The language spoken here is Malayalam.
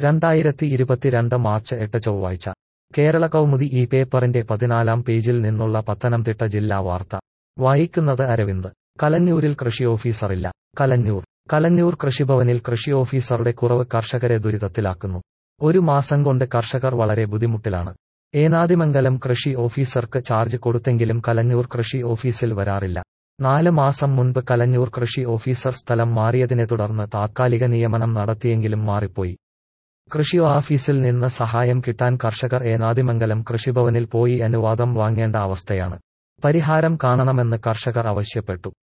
2022 മാർച്ച് 8 ചൊവ്വാഴ്ച കേരള കൗമുദി ഈ പേപ്പറിന്റെ 14-ാം പേജിൽ നിന്നുള്ള പത്തനംതിട്ട ജില്ലാ വാർത്ത വായിക്കുന്നത് അരവിന്ദ്. കലഞ്ഞൂരിൽ കൃഷി ഓഫീസറില്ല. കലഞ്ഞൂർ കൃഷിഭവനിൽ കൃഷി ഓഫീസറുടെ കുറവ് കർഷകരെ ദുരിതത്തിലാക്കുന്നു. ഒരു മാസം കൊണ്ട് കർഷകർ വളരെ ബുദ്ധിമുട്ടിലാണ്. ഏനാദിമംഗലം കൃഷി ഓഫീസർക്ക് ചാർജ് കൊടുത്തെങ്കിലും കലഞ്ഞൂർ കൃഷി ഓഫീസിൽ വരാറില്ല. 4 മാസം മുൻപ് കലഞ്ഞൂർ കൃഷി ഓഫീസർ സ്ഥലം മാറിയതിനെ തുടർന്ന് താത്കാലിക നിയമനം നടത്തിയെങ്കിലും മാറിപ്പോയി. കൃഷി ഓഫീസിൽ നിന്ന് സഹായം കിട്ടാൻ കർഷകർ ഏനാദിമംഗലം കൃഷിഭവനിൽ പോയി അനുവാദം വാങ്ങേണ്ട അവസ്ഥയാണ്. പരിഹാരം കാണണമെന്ന് കർഷകർ ആവശ്യപ്പെട്ടു.